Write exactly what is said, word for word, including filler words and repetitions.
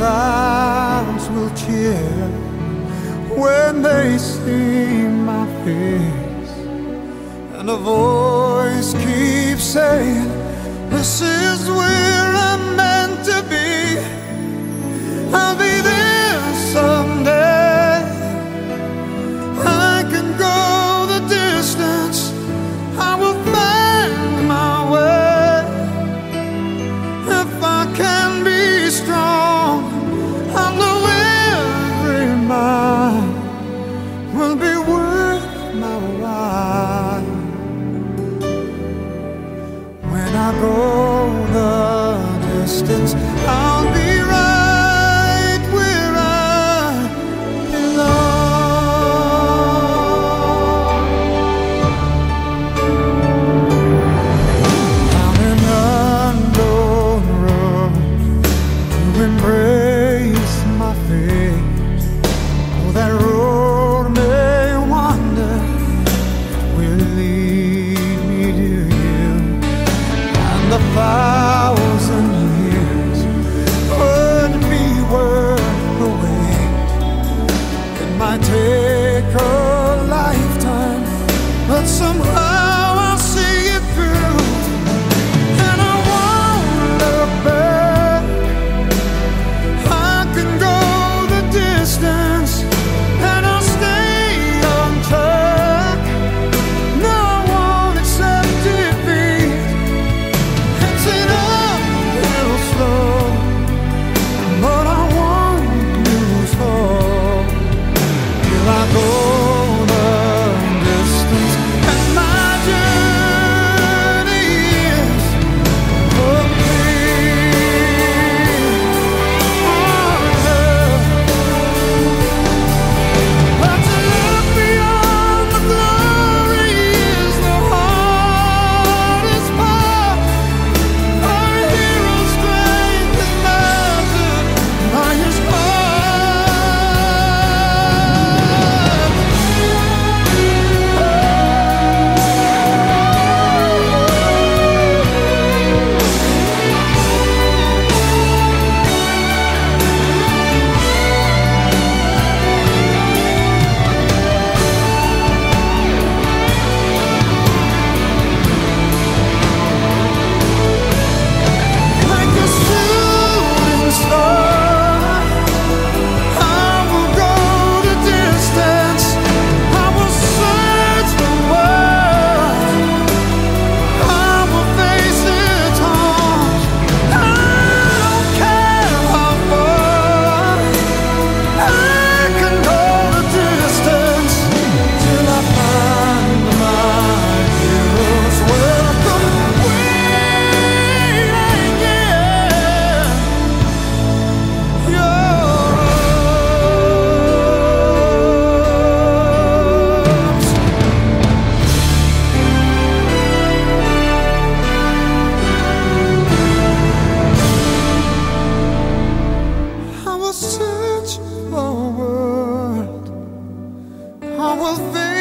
crowds will cheer when they see my face, and a voice keeps saying, this is where I'm meant to be. I'll be there someday. I can go the distance. I will find my way. If I can be strong, I'll know every mile will be worth my while. When I go the distance, I'll be right where I belong. I'm an unknown road to embrace my fate. Oh, that road may wander, will lead me to you. And the thousand years would be worth the wait. It might take a lifetime, but somehow I'll see it through. And I won't look back. I can go the distance, and I'll stay on track. No, I won't accept defeat. It's an uphill slope, but I won't lose hope till I go the distance. And my journey is complete. But to look beyond the glory is the hardest part. Our hero's strength is measured by his like a shooting star. I will go the distance. I will search the world. I will face its haunts. I don't care how far. I can go the distance till I find my hero's welcome waiting. Yeah, yours. I will search for a world. I will think.